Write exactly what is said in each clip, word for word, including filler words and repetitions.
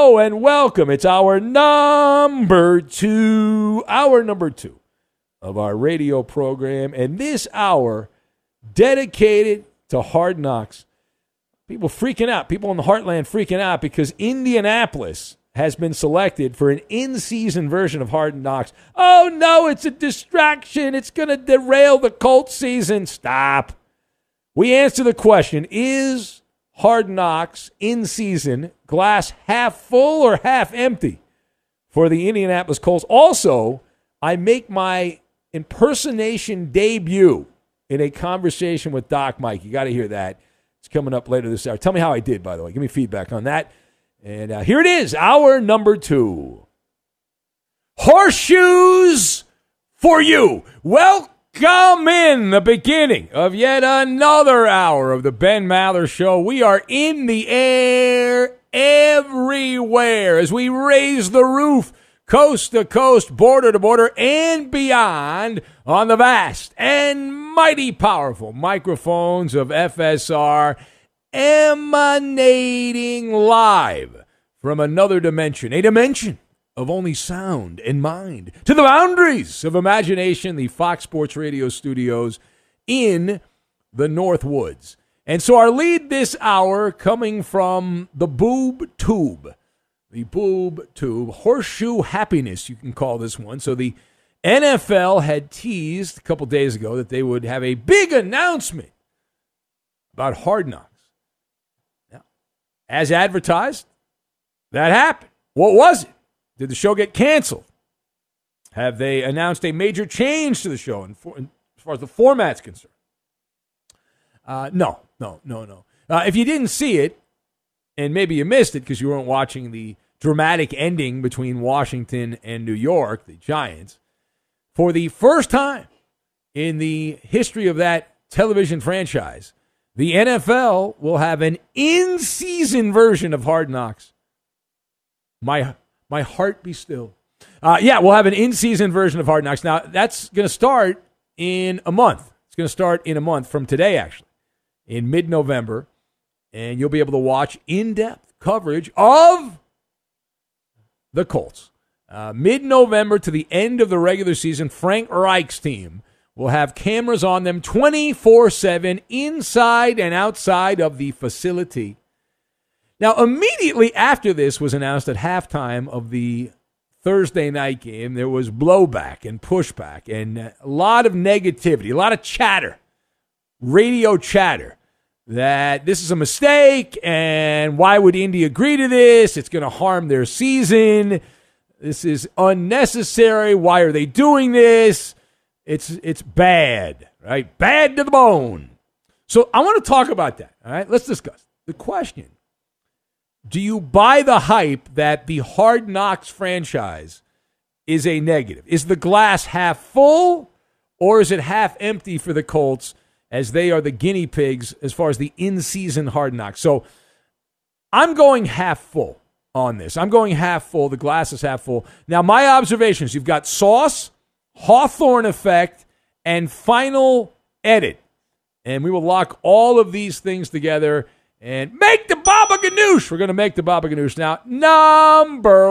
Hello and welcome. It's our number two, hour number two of our radio program. And this hour dedicated to Hard Knocks. People freaking out, people in the heartland freaking out because Indianapolis has been selected for an in-season version of Hard Knocks. Oh, no, it's a distraction. It's going to derail the Colts season. Stop. We answer the question, is Hard Knocks in season, glass half full or half empty for the Indianapolis Colts? Also, I make my impersonation debut in a conversation with Doc Mike. You got to hear that. It's coming up later this hour. Tell me how I did, by the way. Give me feedback on that. And uh, here it is, hour number two. Horseshoes for you. Welcome. Come in the beginning of yet another hour of the Ben Maller Show. We are in the air everywhere as we raise the roof coast to coast, border to border, and beyond on the vast and mighty powerful microphones of F S R, emanating live from another dimension, a dimension of only sound and mind, to the boundaries of imagination, the Fox Sports Radio studios in the North Woods. And so our lead this hour coming from the Boob Tube, the Boob Tube, Horseshoe Happiness, you can call this one. So the N F L had teased a couple days ago that they would have a big announcement about Hard Knocks. Now, as advertised, that happened. What was it? Did the show get canceled? Have they announced a major change to the show in for, in, as far as the format's concerned? Uh, no, no, no, no. Uh, if you didn't see it, and maybe you missed it because you weren't watching the dramatic ending between Washington and New York, the Giants, for the first time in the history of that television franchise, the N F L will have an in-season version of Hard Knocks. My My heart be still. Uh, yeah, we'll have an in-season version of Hard Knocks. Now, that's going to start in a month. It's going to start in a month from today, actually, in mid-November. And you'll be able to watch in-depth coverage of the Colts. Uh, mid-November to the end of the regular season, Frank Reich's team will have cameras on them twenty-four seven inside and outside of the facility. Now, immediately after this was announced at halftime of the Thursday night game, there was blowback and pushback and a lot of negativity, a lot of chatter, radio chatter, that this is a mistake and why would Indy agree to this? It's going to harm their season. This is unnecessary. Why are they doing this? It's, it's bad, right? Bad to the bone. So I want to talk about that, all right? Let's discuss the question. Do you buy the hype that the Hard Knocks franchise is a negative? Is the glass half full or is it half empty for the Colts as they are the guinea pigs as far as the in-season Hard Knocks? So I'm going half full on this. I'm going half full. The glass is half full. Now, my observations, you've got Sauce, Hawthorne Effect, and Final Edit. And we will lock all of these things together and make the Baba Ganoush. We're going to make the Baba Ganoush now. Number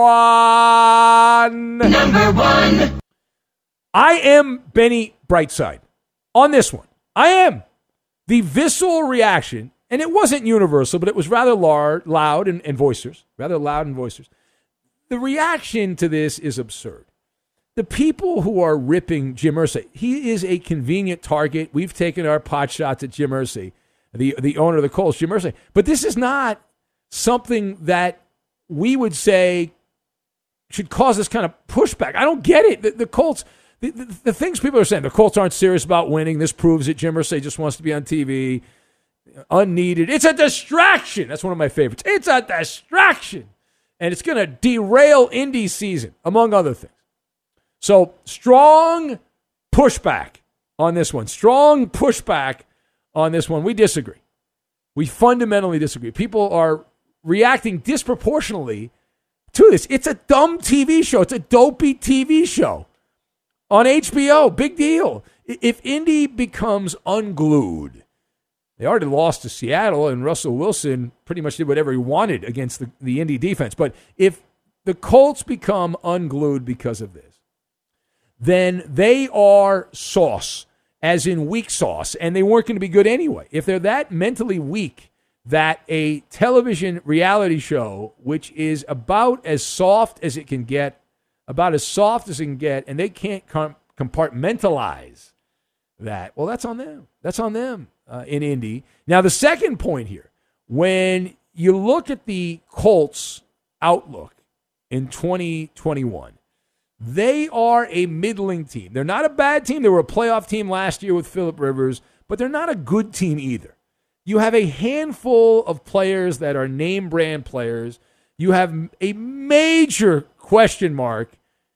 one. Number one. I am Benny Brightside on this one. I am. The visceral reaction, and it wasn't universal, but it was rather lar- loud and, and boisterous. Rather loud and boisterous. The reaction to this is absurd. The people who are ripping Jim Irsay, he is a convenient target. We've taken our pot shots at Jim Irsay. The the owner of the Colts, Jim Irsay. But this is not something that we would say should cause this kind of pushback. I don't get it. The, the Colts, the, the, the things people are saying, the Colts aren't serious about winning. This proves it. Jim Irsay just wants to be on T V. Unneeded. It's a distraction. That's one of my favorites. It's a distraction. And it's going to derail Indy season, among other things. So strong pushback on this one. Strong pushback on this one. We disagree. We fundamentally disagree. People are reacting disproportionately to this. It's a dumb T V show. It's a dopey T V show on H B O. Big deal. If Indy becomes unglued, They already lost to Seattle, and Russell Wilson pretty much did whatever he wanted against the, the Indy defense. But if the Colts become unglued because of this, then they are sauce, as in weak sauce, and they weren't going to be good anyway. If they're that mentally weak that a television reality show, which is about as soft as it can get, about as soft as it can get, and they can't com- compartmentalize that, well, that's on them. That's on them uh, in Indy. Now, the second point here, when you look at the Colts' outlook in twenty twenty-one, they are a middling team. They're not a bad team. They were a playoff team last year with Phillip Rivers, but they're not a good team either. You have a handful of players that are name brand players. You have a major question mark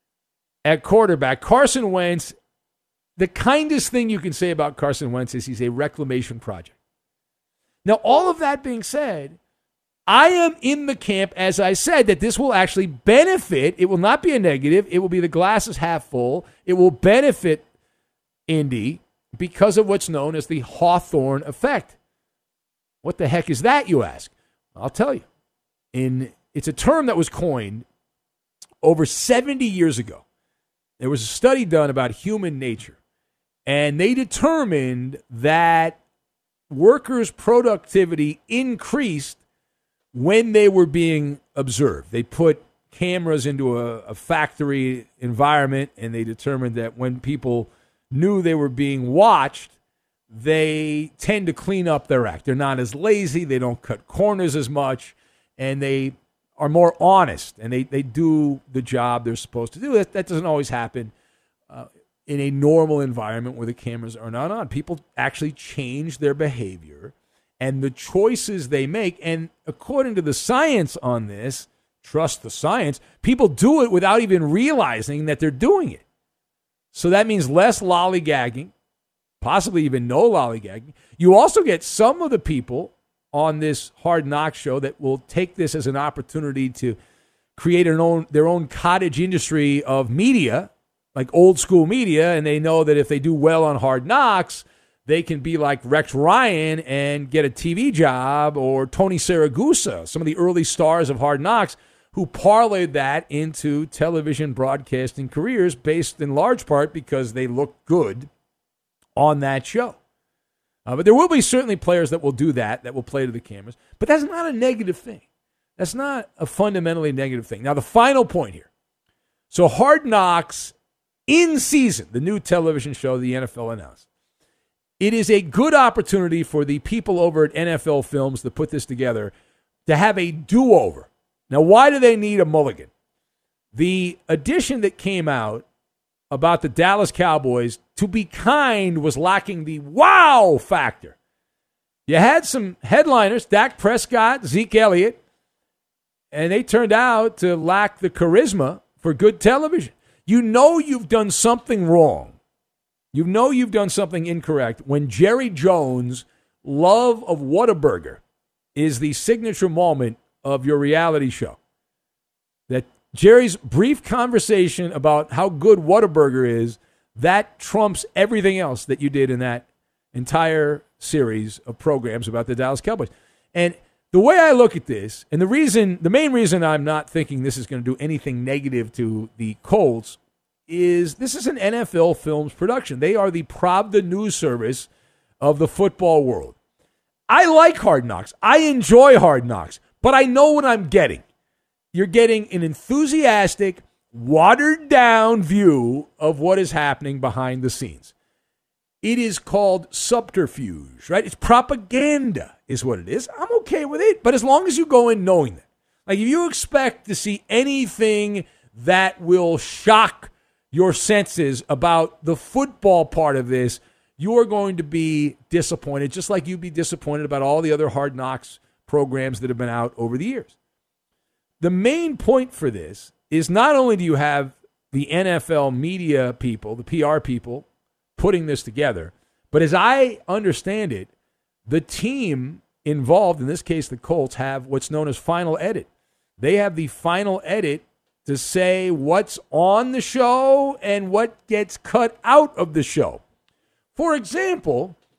at quarterback. Carson Wentz, the kindest thing you can say about Carson Wentz is he's a reclamation project. Now, all of that being said, I am in the camp, as I said, that this will actually benefit. It will not be a negative. It will be the glass is half full. It will benefit Indy because of what's known as the Hawthorne effect. What the heck is that, you ask? I'll tell you. In it's a term that was coined over seventy years ago. There was a study done about human nature, and they determined that workers' productivity increased when they were being observed. They put cameras into a, a factory environment, and they determined that when people knew they were being watched, they tend to clean up their act. They're not as lazy, they don't cut corners as much, and they are more honest, and they, they do the job they're supposed to do. That, that doesn't always happen uh, in a normal environment where the cameras are not on. People actually change their behavior and the choices they make. And according to the science on this, trust the science, people do it without even realizing that they're doing it. So that means less lollygagging, possibly even no lollygagging. You also get some of the people on this Hard Knocks show that will take this as an opportunity to create an own, their own cottage industry of media, like old school media, and they know that if they do well on Hard Knocks, they can be like Rex Ryan and get a T V job, or Tony Saragusa, some of the early stars of Hard Knocks, who parlayed that into television broadcasting careers based in large part because they look good on that show. Uh, but there will be certainly players that will do that, that will play to the cameras. But that's not a negative thing. That's not a fundamentally negative thing. Now, the final point here. So Hard Knocks in season, the new television show the N F L announced. It is a good opportunity for the people over at N F L Films that put this together to have a do-over. Now, why do they need a mulligan? The edition that came out about the Dallas Cowboys, to be kind, was lacking the wow factor. You had some headliners, Dak Prescott, Zeke Elliott, and they turned out to lack the charisma for good television. You know you've done something wrong. You know you've done something incorrect when Jerry Jones' love of Whataburger is the signature moment of your reality show. That Jerry's brief conversation about how good Whataburger is, that trumps everything else that you did in that entire series of programs about the Dallas Cowboys. And the way I look at this, and the reason, the main reason I'm not thinking this is going to do anything negative to the Colts, is this is an N F L Films production. They are the Pravda news service of the football world. I like Hard Knocks. I enjoy Hard Knocks, but I know what I'm getting. You're getting an enthusiastic, watered-down view of what is happening behind the scenes. It is called subterfuge, right? It's propaganda is what it is. I'm okay with it, but as long as you go in knowing that. Like, if you expect to see anything that will shock your senses about the football part of this, you are going to be disappointed, just like you'd be disappointed about all the other Hard Knocks programs that have been out over the years. The main point for this is not only do you have the N F L media people, the P R people, putting this together, but as I understand it, the team involved, in this case the Colts, have what's known as final edit. They have the final edit to say what's on the show and what gets cut out of the show. For example,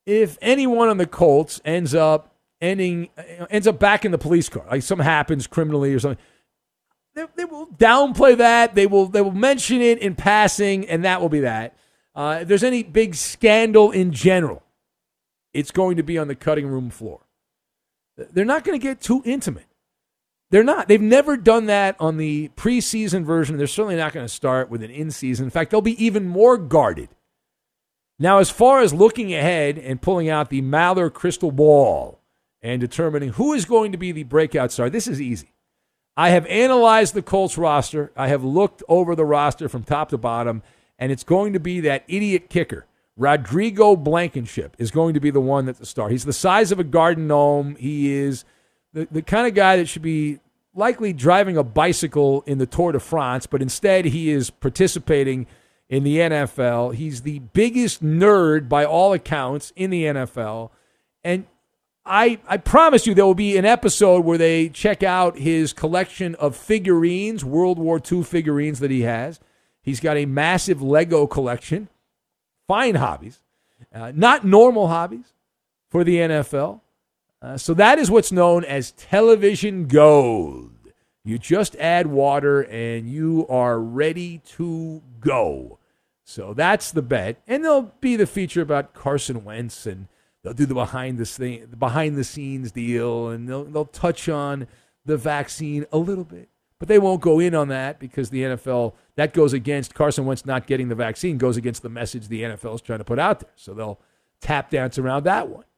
if anyone on the Colts ends up ending ends up back in the police car, like something happens criminally or something, they, they will downplay that. They will they will mention it in passing, and that will be that. Uh, if there's any big scandal in general, it's going to be on the cutting room floor. They're not going to get too intimate. They're not. They've never done that on the preseason version. They're certainly not going to start with an in-season. In fact, they'll be even more guarded. Now, as far as looking ahead and pulling out the Maller crystal ball and determining who is going to be the breakout star, this is easy. I have analyzed the Colts roster. I have looked over the roster from top to bottom, and it's going to be that idiot kicker. Rodrigo Blankenship is going to be the one that's the star. He's the size of a garden gnome. He is the, the kind of guy that should be likely driving a bicycle in the Tour de France, but instead he is participating in the N F L. He's the biggest nerd by all accounts in the N F L. And I I promise you there will be an episode where they check out his collection of figurines, World War Two figurines that he has. He's got a massive Lego collection. Fine hobbies. Uh, not normal hobbies for the N F L. Uh, so that is what's known as television gold. You just add water and you are ready to go. So that's the bet. And there'll be the feature about Carson Wentz, and they'll do the behind the thing, the behind the scenes deal, and they'll they'll touch on the vaccine a little bit. But they won't go in on that because the N F L, that goes against Carson Wentz not getting the vaccine, goes against the message the N F L is trying to put out there. So they'll tap dance around that one.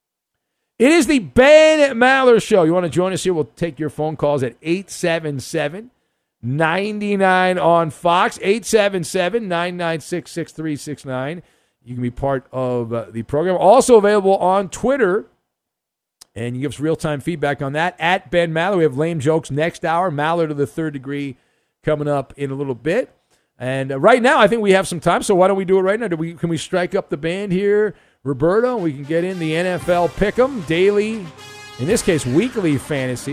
It is the Ben Maller Show. You want to join us here? We'll take your phone calls at eight seven seven, nine nine on Fox, eight seven seven, nine nine six, six three six nine. You can be part of uh, the program. Also available on Twitter, and you give us real-time feedback on that, at Ben Maller. We have lame jokes next hour. Maller to the third degree coming up in a little bit. And uh, right now, I think we have some time, so why don't we do it right now? Do we, can we strike up the band here? Roberto, we can get in the N F L Pick'em, daily, in this case, weekly fantasy.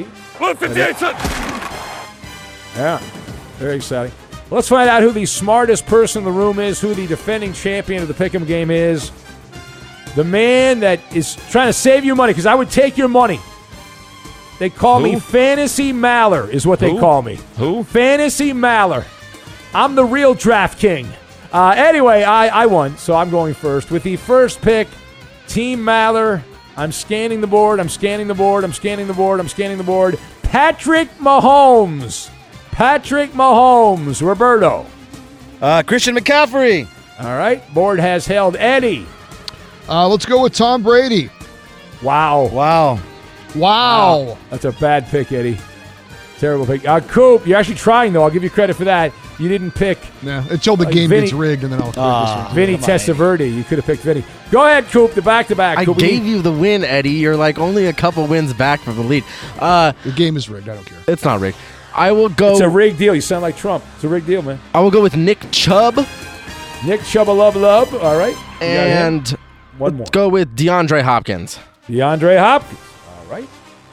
Yeah, very exciting. Let's find out who the smartest person in the room is, who the defending champion of the Pick'em game is. The man that is trying to save you money, because I would take your money. They call who? me Fantasy Maller, is what who? they call me. Who? Fantasy Maller. I'm the real draft king. Uh, anyway, I, I won, so I'm going first. With the first pick, Team Maller. I'm scanning the board, I'm scanning the board, I'm scanning the board, I'm scanning the board. Patrick Mahomes. Patrick Mahomes. Roberto. Uh, Christian McCaffrey. All right, board has held. Eddie. Uh, let's go with Tom Brady. Wow. Wow. Wow. Wow. That's a bad pick, Eddie. Terrible pick. Uh, Coop, you're actually trying, though. I'll give you credit for that. You didn't pick. Yeah, until the like game Vinny, gets rigged, and then I'll pick uh, this one. Vinny Testaverde. You could have picked Vinny. Go ahead, Coop, the back-to-back. I Coop, gave need- you the win, Eddie. You're like only a couple wins back from the lead. Uh, The game is rigged. I don't care. it's not rigged. I will go. It's a rigged deal. You sound like Trump. It's a rigged deal, man. I will go with Nick Chubb. Nick Chubb, love, love. All right. You got him. And one more. let's go with DeAndre Hopkins. DeAndre Hopkins. All right.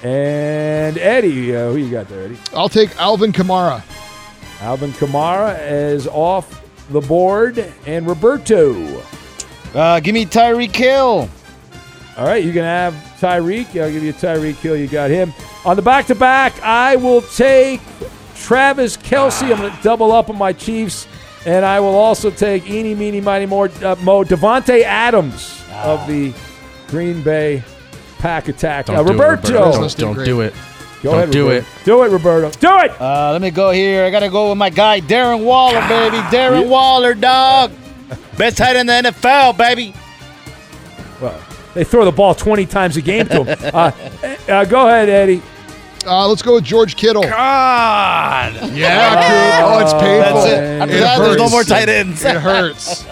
And Eddie, uh, who you got there, Eddie? I'll take Alvin Kamara. Alvin Kamara is off the board. And Roberto. Uh, give me Tyreek Hill. All right, you can have Tyreek. I'll give you Tyreek Hill. You got him. On the back-to-back, I will take Travis Kelce. I'm going to double up on my Chiefs. And I will also take eeny, meeny, miny, more, uh, Mo, Devontae Adams of the Green Bay Pack Attack. Don't Uh, do Roberto. it, Roberto. Don't, don't do it. Go Don't ahead, do Roberto. it. Do it, Roberto. Do it. Uh, let me go here. I got to go with my guy, Darren Waller, baby. Darren Yeah. Waller, dog. Best tight end in the N F L, baby. Well, they throw the ball twenty times a game to him. uh, uh, go ahead, Eddie. Uh, let's go with George Kittle. God. Yeah, Coop. Oh, it's painful. That's it. After It that, there's no hurts. more tight ends. It hurts.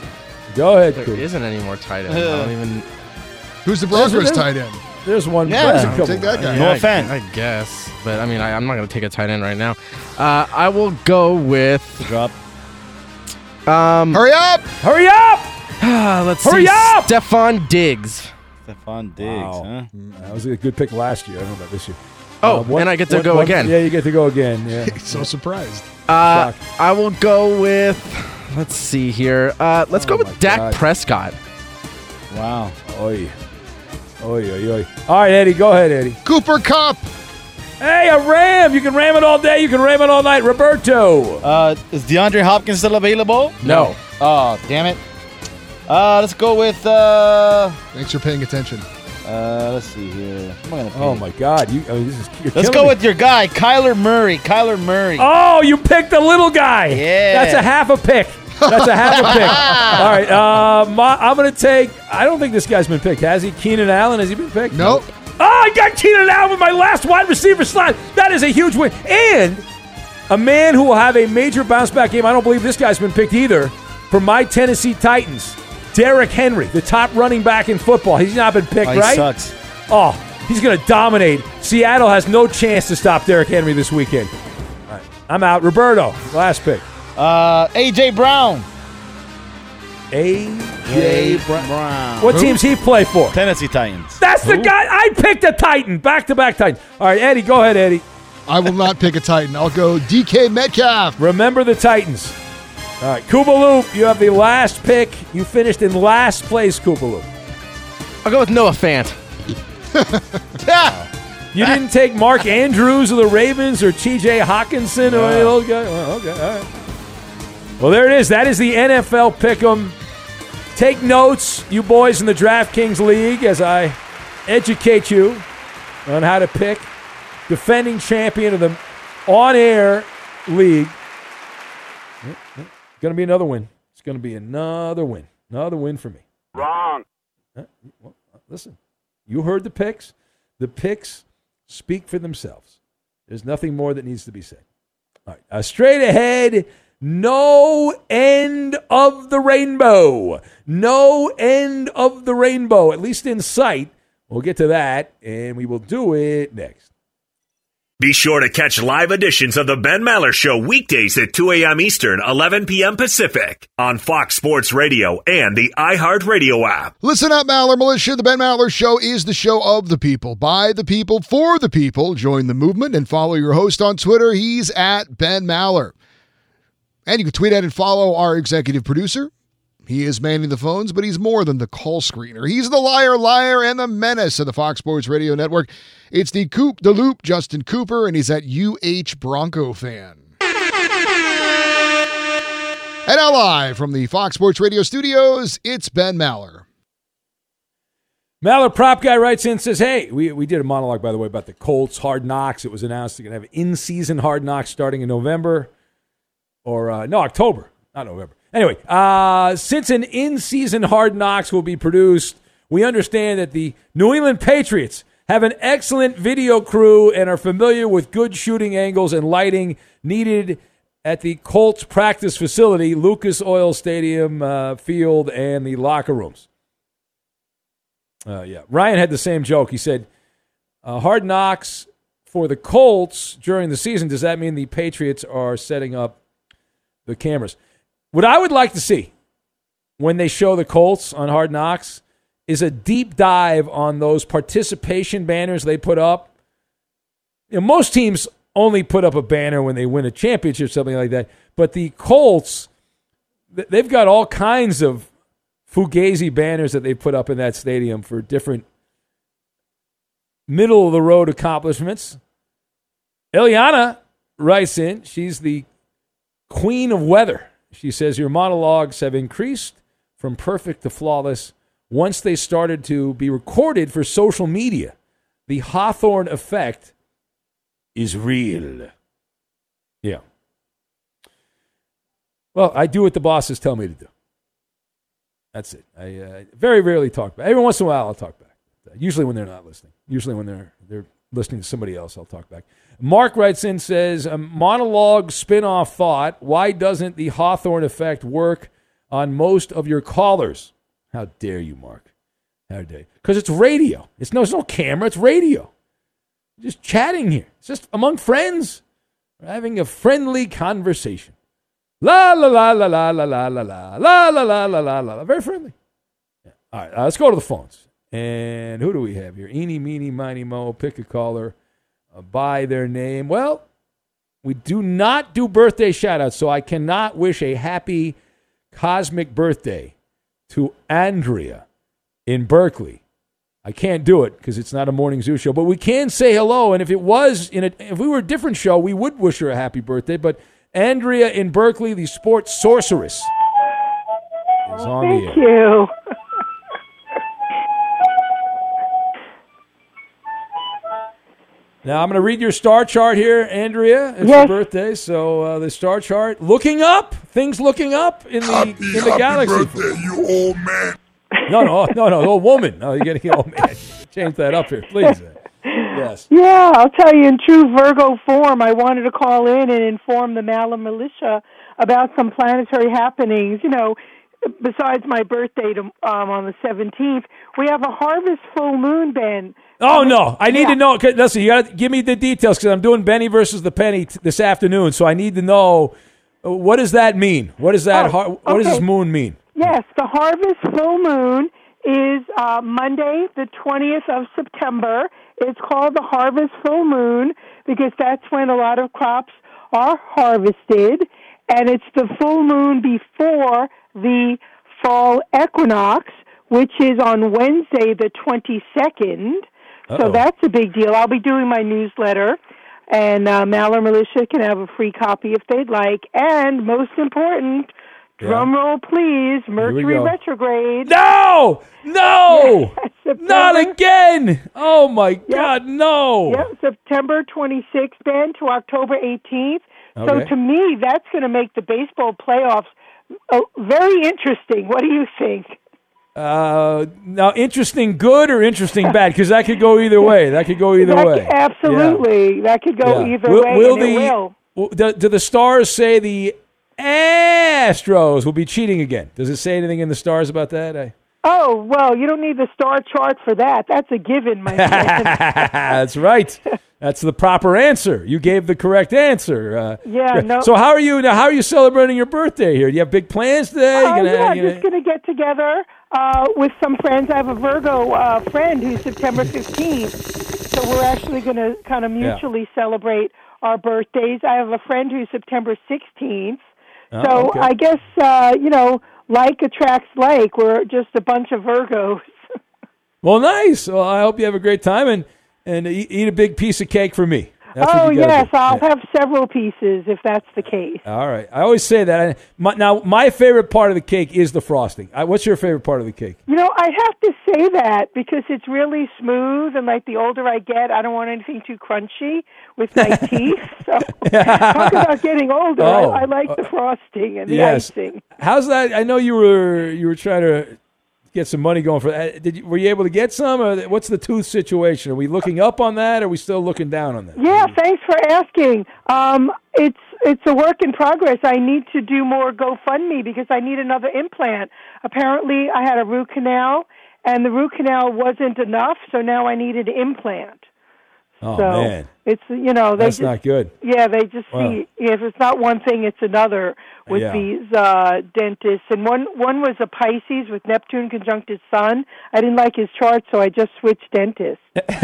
Go ahead, There Coop. isn't any more tight end. I don't even. Who's the Broncos There's- tight end? There's one. Yeah. there's a couple. Take that guy. No I- offense. I, guess, but I mean, I, I'm not going to take a tight end right now. Uh, I will go with. Drop. Um, Hurry up! Hurry up! let's Hurry see. up! Stephon Diggs. Stephon Diggs, Wow. huh? That was a good pick last year. I don't know about this year. Oh, Uh, one- and I get to one- go one- again. Yeah, you get to go again. Yeah. So surprised. Uh, Shock. I will go with. Let's see here. Uh, let's Oh go my with Dak God. Prescott. Wow. Oi. Oi, oi, oi. All right, Eddie, go ahead, Eddie. Cooper Cup. Hey, a ram. You can ram it all day. You can ram it all night. Roberto. Uh, is DeAndre Hopkins still available? No. Oh, damn it. Uh, let's go with, uh, Thanks for paying attention. uh, let's see here. What am I gonna pick? Oh, my God. You, I mean, this is, you're Let's killing go me. with your guy, Kyler Murray. Kyler Murray. Oh, you picked the little guy. Yeah. That's a half a pick. That's a half a pick. All right. Uh, my, I'm going to take, I don't think this guy's been picked. Has he? Keenan Allen, has he been picked? Nope. Oh, I got Keenan Allen with my last wide receiver slot. That is a huge win. And a man who will have a major bounce back game. I don't believe this guy's been picked either. For my Tennessee Titans, Derrick Henry, the top running back in football. He's not been picked, Oh, he right? sucks. Oh, he's going to dominate. Seattle has no chance to stop Derrick Henry this weekend. All right. I'm out. Roberto, last pick. Uh, A J Brown. A J Brown. Brown. What teams he play for? Tennessee Titans. That's the guy. I picked a Titan. Back-to-back Titan. All right, Eddie, go ahead, Eddie. I will not pick a Titan. I'll go D K Metcalf. Remember the Titans. All right, Koopaloop, you have the last pick. You finished in last place, Koopaloop. I'll go with Noah Fant. You didn't take Mark Andrews of the Ravens or T J Hawkinson or any of those guys? Well, okay, all right. Well, there it is. That is the N F L Pick'em. Take notes, you boys in the DraftKings League, as I educate you on how to pick defending champion of the on-air league. Going to be another win. It's going to be another win. Another win for me. Wrong. Well, listen, you heard the picks. The picks speak for themselves. There's nothing more that needs to be said. All right, uh, straight ahead, no end of the rainbow. No end of the rainbow, at least in sight. We'll get to that, and we will do it next. Be sure to catch live editions of the Ben Maller Show weekdays at two a.m. Eastern, eleven p.m. Pacific on Fox Sports Radio and the iHeartRadio app. Listen up, Maller Militia. The Ben Maller Show is the show of the people, by the people, for the people. Join the movement and follow your host on Twitter. He's at Ben Maller. And you can tweet at and follow our executive producer. He is manning the phones, but he's more than the call screener. He's the liar, liar, and the menace of the Fox Sports Radio Network. It's the Coop, the Loop, Justin Cooper, and he's at U H Bronco fan. And now live from the Fox Sports Radio studios, it's Ben Maller. Maller Prop Guy writes in and says, hey, we, we did a monologue, by the way, about the Colts Hard Knocks. It was announced they're going to have in-season Hard Knocks starting in November. Or, uh, no, October, not November. Anyway, uh, since an in-season Hard Knocks will be produced, we understand that the New England Patriots have an excellent video crew and are familiar with good shooting angles and lighting needed at the Colts practice facility, Lucas Oil Stadium uh, field, and the locker rooms. Uh, yeah, Ryan had the same joke. He said, uh, Hard Knocks for the Colts during the season, does that mean the Patriots are setting up the cameras? What I would like to see when they show the Colts on Hard Knocks is a deep dive on those participation banners they put up. You know, most teams only put up a banner when they win a championship or something like that. But the Colts, they've got all kinds of fugazi banners that they put up in that stadium for different middle-of-the-road accomplishments. Eliana writes in, she's the queen of weather. She says, your monologues have increased from perfect to flawless once they started to be recorded for social media. The Hawthorne effect is real. Yeah. Well, I do what the bosses tell me to do. That's it. I uh, very rarely talk back. Every once in a while, I'll talk back. Usually when they're not listening. Usually when they're they're listening to somebody else, I'll talk back. Mark writes in, says, a monologue spin-off thought, why doesn't the Hawthorne effect work on most of your callers? How dare you, Mark? How dare you? Because it's radio. It's no, it's no camera. It's radio. Just chatting here. It's just among friends. We're having a friendly conversation. La, la, la, la, la, la, la, la, la, la, la, la, la, la, la. Very friendly. Yeah. All right, uh, let's go to the phones. And who do we have here? Eeny, meeny, miny, mo. Pick a caller. Uh, by their name. Well, we do not do birthday shout-outs, so I cannot wish a happy cosmic birthday to Andrea in Berkeley. I can't do it because it's not a morning zoo show, but we can say hello. And if it was in a, if we were a different show, we would wish her a happy birthday. But Andrea in Berkeley, the sports sorceress, is on the air. Thank you. Now I'm going to read your star chart here, Andrea. It's Yes. your birthday, so uh, the star chart looking up, things looking up in the Happy, in the happy galaxy. birthday, you old man. No, no, no, no, old woman. No, you're getting old man. Change that up here, please. Yes. Yeah, I'll tell you, in true Virgo form, I wanted to call in and inform the Maller Militia about some planetary happenings. You know, besides my birthday to, um, on the seventeenth, we have a harvest full moon, Ben. Oh, no. I need Yeah. to know. 'Cause, listen, you got to give me the details because I'm doing Benny versus the Penny t- this afternoon, so I need to know uh, what does that mean? What does that? Oh, har- What does okay. this moon mean? Yes, the harvest full moon is uh, Monday, the twentieth of September. It's called the harvest full moon because that's when a lot of crops are harvested, and it's the full moon before the fall equinox, which is on Wednesday, the twenty-second. Uh-oh. So that's a big deal. I'll be doing my newsletter, and uh, Maller Militia can have a free copy if they'd like. And most important, Yeah. drum roll, please, Mercury go. retrograde. No! No! September- Not again! Oh, my God, no! Yep, September twenty-sixth, Ben, to October eighteenth. So Okay. to me, that's going to make the baseball playoffs uh, very interesting. What do you think? Uh, now, interesting good or interesting bad? Because that could go either way. That could go either That way. could- absolutely. That could go Yeah. either will, way, will and the, it will. will- Do, do the stars say the Astros will be cheating again? Does it say anything in the stars about that? I... Oh, well, you don't need the star chart for that. That's a given, my friend. That's right. That's the proper answer. You gave the correct answer. Uh, Yeah, no- So how are you now? How are you celebrating your birthday here? Do you have big plans today? You Oh, gonna- yeah, you gonna- just going to get together uh, with some friends. I have a Virgo uh, friend who's September fifteenth, so we're actually going to kind of mutually celebrate our birthdays. I have a friend who's September sixteenth, Oh, so okay. I guess, uh, you know, like attracts like. We're just a bunch of Virgos. Well, nice. Well, I hope you have a great time and and eat, eat a big piece of cake for me. That's what Oh, you gotta yes, do. I'll Yeah. have several pieces if that's the case. All right. I always say that. I, my, now, my favorite part of the cake is the frosting. I, what's your favorite part of the cake? You know, I have to say that because it's really smooth, and like the older I get, I don't want anything too crunchy with my teeth. So talk about getting older. Oh. I, I like the frosting and the Yes. icing. How's that? I know you were you were trying to get some money going for that. Did you, were you able to get some? Or what's the tooth situation? Are we looking up on that? Or are we still looking down on that? Yeah, thanks for asking. Um, it's it's a work in progress. I need to do more GoFundMe because I need another implant. Apparently, I had a root canal, and the root canal wasn't enough, so now I need an implant. Oh, so man. it's you know they That's just, not good. Yeah, they just Wow. see if it's not one thing, it's another with Yeah. these uh, dentists. And one one was a Pisces with Neptune conjunct his Sun. I didn't like his chart, so I just switched dentists.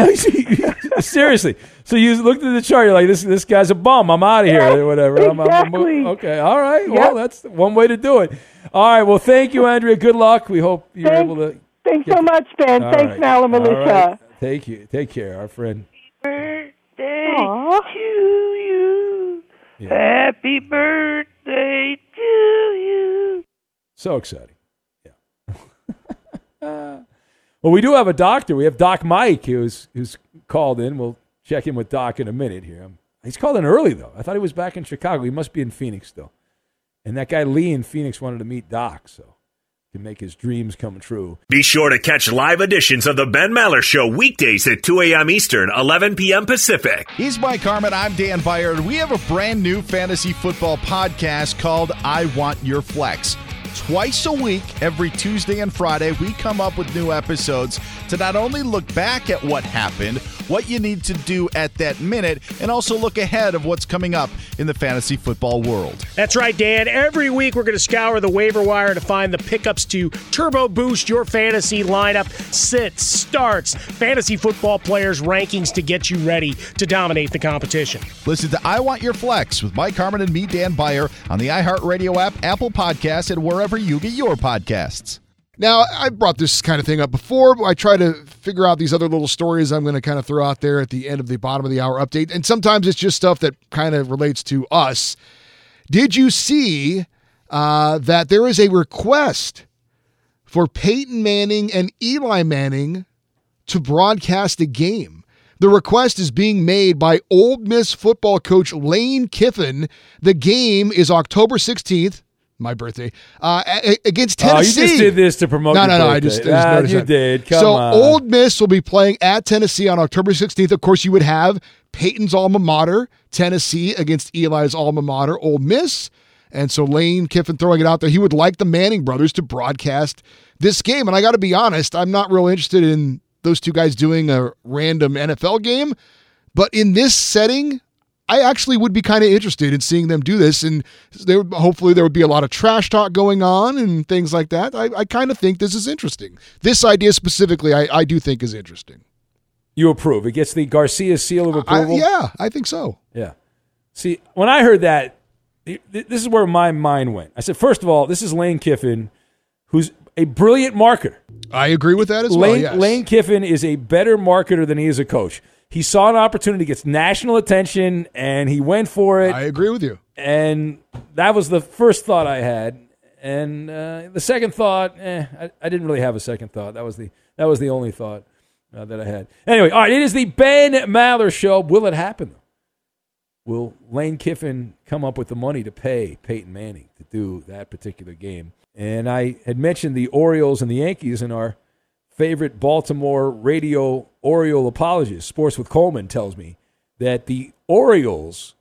Seriously. So you looked at the chart, you're like, this this guy's a bum. I'm out of here or whatever. I'm- I'm- I'm- Exactly. okay. All right. Yep. Well, that's one way to do it. All right. Well, thank you, Andrea. Good luck. We hope you're Thanks. able to. Thanks so much, Ben. All Thanks, right. Maller All Militia. right. Thank you. Take care, our friend. Birthday Aw. to you. Yeah. Happy birthday to you. So exciting. Yeah. Well, we do have a doctor. We have Doc Mike who's who's called in. We'll check in with Doc in a minute here. Um, He's called in early, though. I thought he was back in Chicago. He must be in Phoenix still. And that guy Lee in Phoenix wanted to meet Doc, so he can make his dreams come true. Be sure to catch live editions of the Ben Maller Show weekdays at two a.m. Eastern, eleven p.m. Pacific. He's Mike Harmon. I'm Dan Byer. And we have a brand new fantasy football podcast called I Want Your Flex. Twice a week, every Tuesday and Friday, we come up with new episodes to not only look back at what happened, what you need to do at that minute, and also look ahead of what's coming up in the fantasy football world. That's right, Dan. Every week we're going to scour the waiver wire to find the pickups to turbo boost your fantasy lineup, sits, starts, fantasy football players' rankings to get you ready to dominate the competition. Listen to I Want Your Flex with Mike Harmon and me, Dan Byer, on the iHeartRadio app, Apple Podcasts, and wherever you get your podcasts. Now, I brought this kind of thing up before, but I try to figure out these other little stories I'm going to kind of throw out there at the end of the bottom of the hour update. And sometimes it's just stuff that kind of relates to us. Did you see uh, that there is a request for Peyton Manning and Eli Manning to broadcast a game? The request is being made by Ole Miss football coach Lane Kiffin. The game is October sixteenth. My birthday, uh, against Tennessee. Oh, you just did this to promote No, your no, no, birthday. I just, I just Ah, noticed you that. did. Come so on. Old Miss will be playing at Tennessee on October sixteenth. Of course, you would have Peyton's alma mater, Tennessee, against Eli's alma mater, Ole Miss. And so Lane Kiffin throwing it out there. He would like the Manning brothers to broadcast this game. And I got to be honest, I'm not real interested in those two guys doing a random N F L game. But in this setting, I actually would be kind of interested in seeing them do this, and there hopefully there would be a lot of trash talk going on and things like that. I, I kind of think this is interesting. This idea specifically, I, I do think is interesting. You approve. It gets the Garcia seal of approval? I, yeah, I think so. Yeah. See, when I heard that, this is where my mind went. I said, first of all, this is Lane Kiffin, who's a brilliant marketer. I agree with that as Lane, well, yes. Lane Kiffin is a better marketer than he is a coach. He saw an opportunity, gets national attention, and he went for it. I agree with you. And that was the first thought I had. And uh, the second thought, eh, I, I didn't really have a second thought. That was the that was the only thought uh, that I had. Anyway, all right, it is the Ben Maller Show. Will it happen, though? Will Lane Kiffin come up with the money to pay Peyton Manning to do that particular game? And I had mentioned the Orioles and the Yankees in our favorite Baltimore radio Oriole apologist, Sports with Coleman, tells me that the Orioles,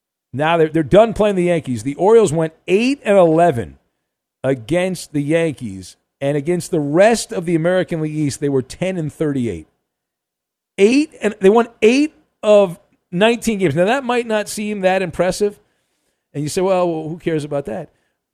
now they're, they're done playing the Yankees. The Orioles went eight and eleven against the Yankees, and against the rest of the American League East, they were ten and thirty-eight. Eight, and they won eight of nineteen games. Now, that might not seem that impressive, and you say, well, well who cares about that?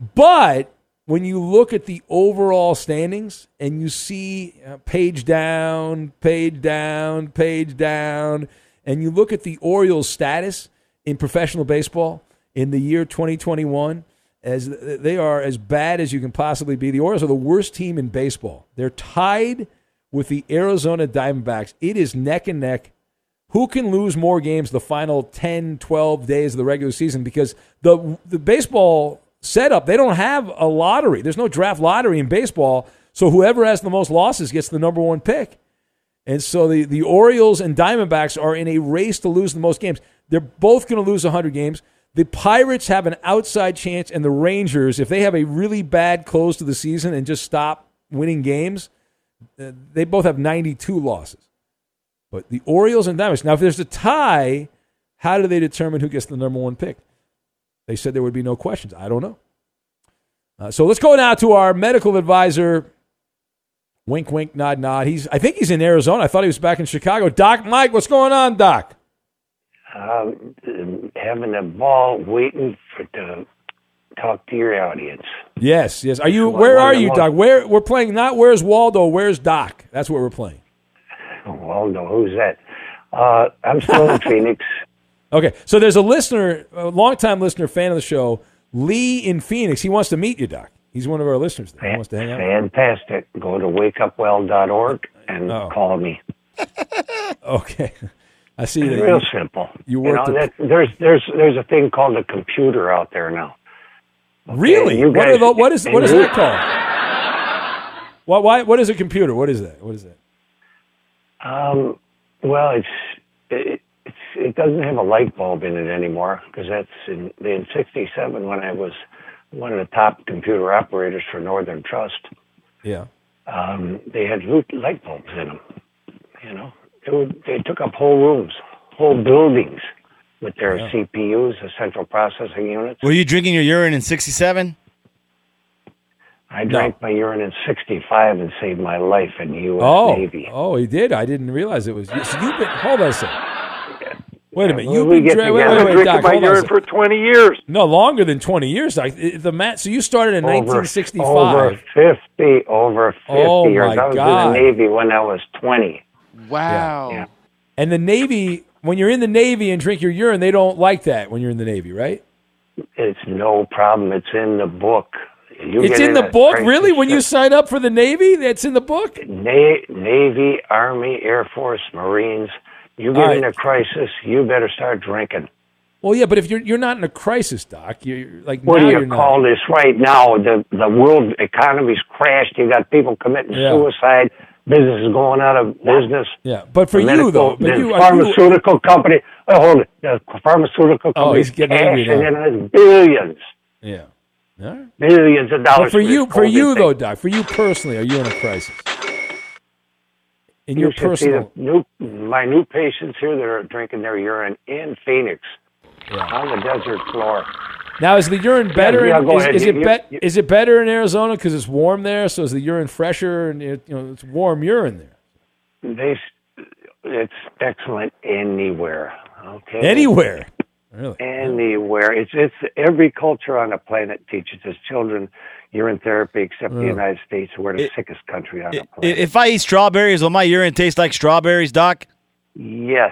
But when you look at the overall standings and you see uh, page down, page down, page down, and you look at the Orioles' status in professional baseball in the year twenty twenty-one, as they are as bad as you can possibly be. The Orioles are the worst team in baseball. They're tied with the Arizona Diamondbacks. It is neck and neck. Who can lose more games the final ten, twelve days of the regular season? Because the the baseball setup, they don't have a lottery. There's no draft lottery in baseball, so whoever has the most losses gets the number one pick. And so the, the Orioles and Diamondbacks are in a race to lose the most games. They're both going to lose one hundred games. The Pirates have an outside chance, and the Rangers, if they have a really bad close to the season and just stop winning games, uh, they both have ninety-two losses. But the Orioles and Diamondbacks, now if there's a tie, how do they determine who gets the number one pick? They said there would be no questions. I don't know. Uh, so let's go now to our medical advisor. Wink, wink, nod, nod. He's, I think he's in Arizona. I thought he was back in Chicago. Doc Mike, what's going on, Doc? Um, having a ball waiting for to talk to your audience. Yes, yes. Are you? Where are you, Doc? Where we're playing? Not where's Waldo? Where's Doc? That's what we're playing. Waldo, who's that? Uh, I'm still in Phoenix. Okay, so there's a listener, a longtime listener, fan of the show, Lee in Phoenix. He wants to meet you, Doc. He's one of our listeners. There. He wants to hang out. Fantastic. Go to wake up well dot org and oh. call me. Okay. I see that. Real you, simple. You work. You know, that, there's there's there's a thing called a computer out there now. Okay? Really? You what, guys, are the, what is what is that called? What why what is a computer? What is that? What is that? Um. Well, it's it, it's it doesn't have a light bulb in it anymore because that's in in sixty-seven when I was one of the top computer operators for Northern Trust. Yeah. Um, they had light bulbs in them. You know, it would, they took up whole rooms, whole buildings with their yeah. C P Us, the central processing units. Were you drinking your urine in sixty-seven? I drank no. my urine in sixty-five and saved my life in the U S Oh, Navy. oh, he did. I didn't realize it was. So you've been. Hold on a second. Wait a minute. Well, You've we been drinking. Wait, wait, wait, drinking Doc, my hold urine on for twenty years. No, longer than twenty years. Doc. The mat. So you started in over, nineteen sixty-five. Over fifty. Over fifty oh years. My I was God. in the Navy when I was twenty. Wow. Yeah. And the Navy, when you're in the Navy and drink your urine, they don't like that when you're in the Navy, right? It's no problem. It's in the book. You It's get in the a book, crisis really? When you set- sign up for the Navy, that's in the book? Na- Navy, Army, Air Force, Marines. You get All right. in a crisis, you better start drinking. Well, yeah, but if you're you're not in a crisis, Doc, you're like What now do you're you not. call this right now? The the world economy's crashed. You got people committing Yeah. suicide. Business is going out of business. Yeah, but for The you medical- though, but the you, are you pharmaceutical company. Oh, hold it. The pharmaceutical Oh, company he's getting angry cashing now. in billions, yeah. All right. billions of dollars. But for this you, for COVID you thing. though, Doc, for you personally, are you in a crisis? In You your should see personal, the new, my new patients here that are drinking their urine in Phoenix on the desert floor. now is the urine better? yeah, in- go is, ahead. is You- it you- bet? you- Is it better in Arizona because it's warm there? So is the urine fresher and it, you know it's warm urine there? They, it's excellent anywhere. Okay. Anywhere, really? Anywhere. It's it's every culture on the planet teaches its children urine therapy, except the United States. We're the It- sickest country on I- the planet. If I eat strawberries, will my urine taste like strawberries, Doc? yes.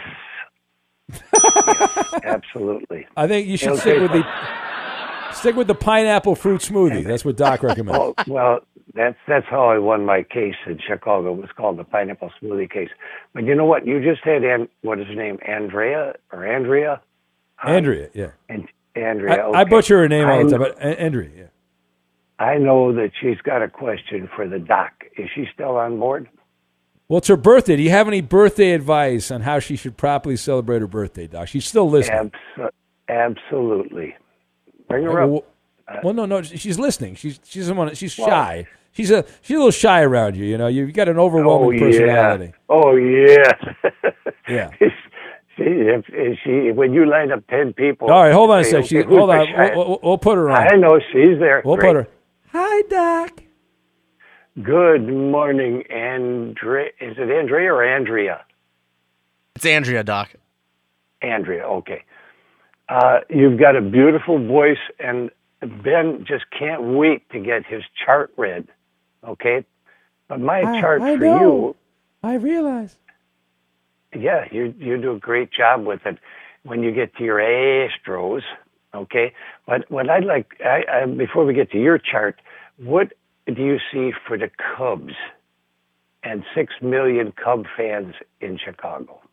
yes, absolutely. I think you should It'll stick taste with the stick with the pineapple fruit smoothie. That's what Doc recommends. Oh, well, that's that's how I won my case in Chicago. It was called the pineapple smoothie case. But you know what? You just had An- what is her name? Andrea or Andrea? Andrea, yeah. And I, Andrea. I okay. butcher her name all I the time, know- but A- Andrea, yeah. I know that she's got a question for the doc. Is she still on board? Well, it's her birthday. Do you have any birthday advice on how she should properly celebrate her birthday, Doc? She's still listening. Abso- absolutely. Bring her well, up. well, no, no, she's listening. She's she's someone. She's Well- shy. She's a she's a little shy around you. You know, you've got an overwhelming oh, personality. Yeah. Oh yeah. Yeah. she, if, if she when you line up ten people. All right, hold on a say, sec. She, okay, who's hold the on. shy- We'll, we'll, we'll put her on. I know she's there. We'll Great. put her. Hi, Doc. Good morning, Andre. Is it Andrea or Andrea? It's Andrea, Doc. Andrea. Okay. Uh, you've got a beautiful voice, and Ben just can't wait to get his chart read. Okay, but my I- chart I for know. you. I realize. Yeah, you you do a great job with it when you get to your Astros. Okay, but what I'd like, I, I, before we get to your chart, what do you see for the Cubs and six million Cub fans in Chicago?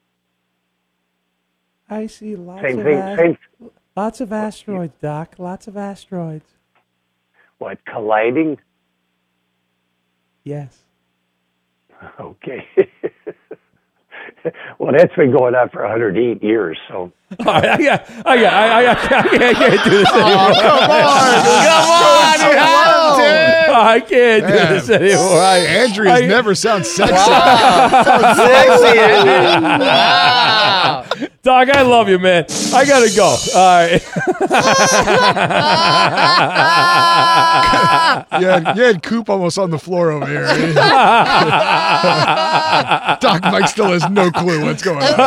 I see lots Same of thing. ast- Same. lots of asteroids, Doc. Lots of asteroids. What, colliding? Yes. Okay. Well, that's been going on for one hundred eight years. So. All right, I got, I got, I, I got, I can't, I can't do this anymore. Oh, come on. Come on, you have to. I can't do Man. this anymore. I, Andrea's I- never sound sexy. Sexy, isn't it? Wow. Doc, I love you, man. I gotta go. All right. Yeah, you had Coop almost on the floor over here. Doc Mike still has no clue what's going on.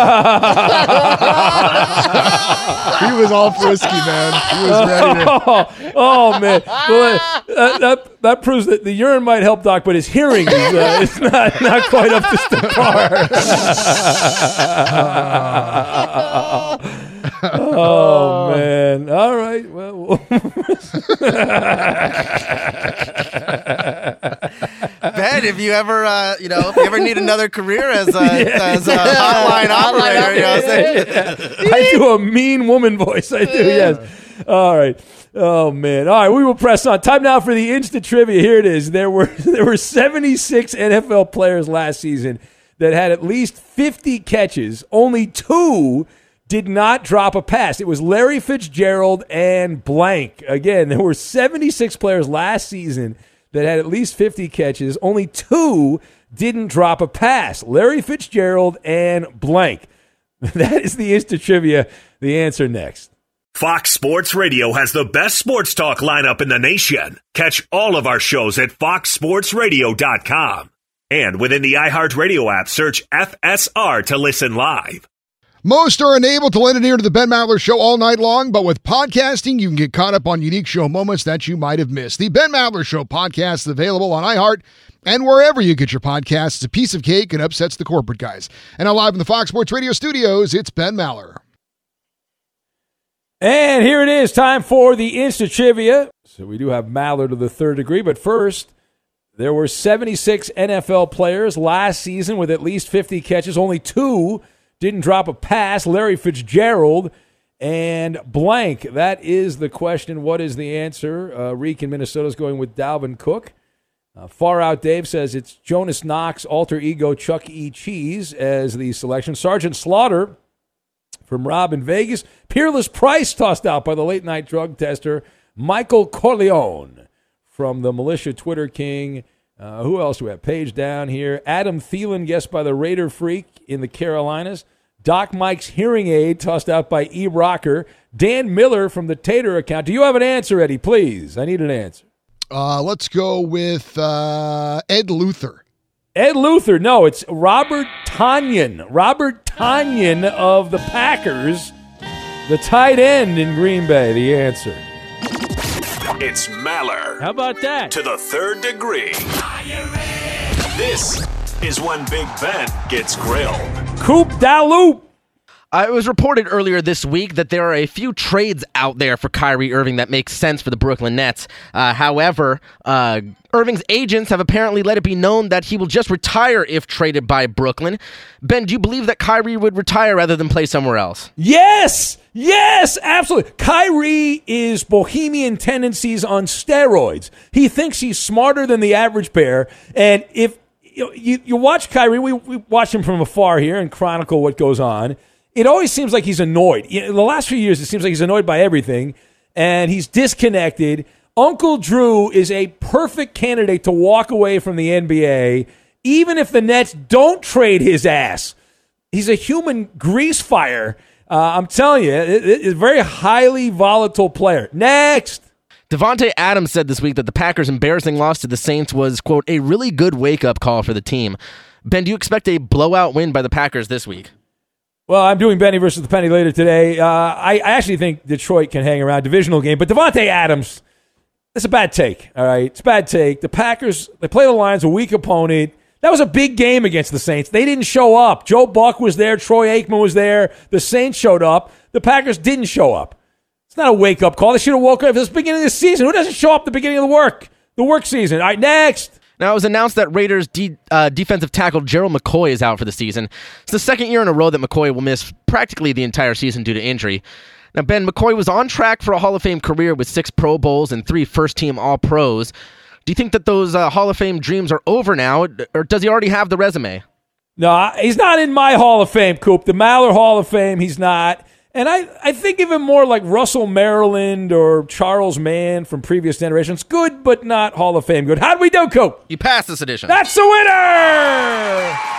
He was all frisky, man. He was ready to. oh, oh, man. Well, that, that that proves that the urine might help Doc, but his hearing is uh, it's not not quite up to par. Oh man! All right. Well, Ben, if you ever, uh, you know, if you ever need another career as a, as a hotline operator, you know, say, I do a mean woman voice. I do. Yes. All right. Oh man! All right, we will press on. Time now for the instant trivia. Here it is. There were there were seventy-six N F L players last season that had at least fifty catches. Only two did not drop a pass. It was Larry Fitzgerald and blank. Again, there were seventy-six players last season that had at least fifty catches. Only two didn't drop a pass. Larry Fitzgerald and blank. That is the instant trivia. The answer next. Fox Sports Radio has the best sports talk lineup in the nation. Catch all of our shows at fox sports radio dot com. And within the iHeartRadio app, search F S R to listen live. Most are unable to lend an ear to the Ben Maller Show all night long, but with podcasting, you can get caught up on unique show moments that you might have missed. The Ben Maller Show podcast is available on iHeart and wherever you get your podcasts. It's a piece of cake and upsets the corporate guys. And now live in the Fox Sports Radio studios, it's Ben Maller. And here it is, time for the Insta Trivia. So we do have Maller to the third degree, but first, there were seventy-six N F L players last season with at least fifty catches. Only two didn't drop a pass, Larry Fitzgerald and blank. That is the question. What is the answer? Uh, Reek in Minnesota is going with Dalvin Cook. Uh, Far Out Dave says it's Jonas Knox, alter ego Chuck E. Cheese as the selection. Sergeant Slaughter from Rob in Vegas. Peerless Price tossed out by the late-night drug tester Michael Corleone from the Militia Twitter King. Uh, who else do we have? Page down here. Adam Thielen, guessed by the Raider Freak in the Carolinas. Doc Mike's hearing aid tossed out by E. Rocker. Dan Miller from the Tater account. Do you have an answer, Eddie? Please. I need an answer. Uh, let's go with uh, Ed Luther. Ed Luther. No, it's Robert Tonyan. Robert Tonyan of the Packers, the tight end in Green Bay. The answer. It's Maller. How about that? To the third degree. This is when Big Ben gets grilled. Coop Dalloop. Uh, it was reported earlier this week that there are a few trades out there for Kyrie Irving that make sense for the Brooklyn Nets. Uh, however, uh, Irving's agents have apparently let it be known that he will just retire if traded by Brooklyn. Ben, do you believe that Kyrie would retire rather than play somewhere else? Yes! Yes, absolutely. Kyrie is bohemian tendencies on steroids. He thinks he's smarter than the average bear, and if you, you, you watch Kyrie, we, we watch him from afar here and chronicle what goes on. It always seems like he's annoyed. In the last few years, it seems like he's annoyed by everything, and he's disconnected. Uncle Drew is a perfect candidate to walk away from the N B A, even if the Nets don't trade his ass. He's a human grease fire. Uh, I'm telling you, it, it's a very highly volatile player. Next. Devontae Adams said this week that the Packers' embarrassing loss to the Saints was, quote, a really good wake-up call for the team. Ben, do you expect a blowout win by the Packers this week? Well, I'm doing Benny versus the Penny later today. Uh, I, I actually think Detroit can hang around. Divisional game. But Devontae Adams, that's a bad take, all right? It's a bad take. The Packers, they play the Lions, a weak opponent. That was a big game against the Saints. They didn't show up. Joe Buck was there. Troy Aikman was there. The Saints showed up. The Packers didn't show up. It's not a wake-up call. They should have woke up. It was the beginning of the season. Who doesn't show up at the beginning of the work? The work season. All right, next. Now, it was announced that Raiders de- uh, defensive tackle Gerald McCoy is out for the season. It's the second year in a row that McCoy will miss practically the entire season due to injury. Now, Ben, McCoy was on track for a Hall of Fame career with six Pro Bowls and three first-team All-Pros. Do you think that those uh, Hall of Fame dreams are over now, or does he already have the resume? No, he's not in my Hall of Fame, Coop. The Maller Hall of Fame, he's not. And I, I think of him more like Russell Maryland or Charles Mann from previous generations. Good, but not Hall of Fame good. How'd we do, Coop? You passed this edition. That's the winner!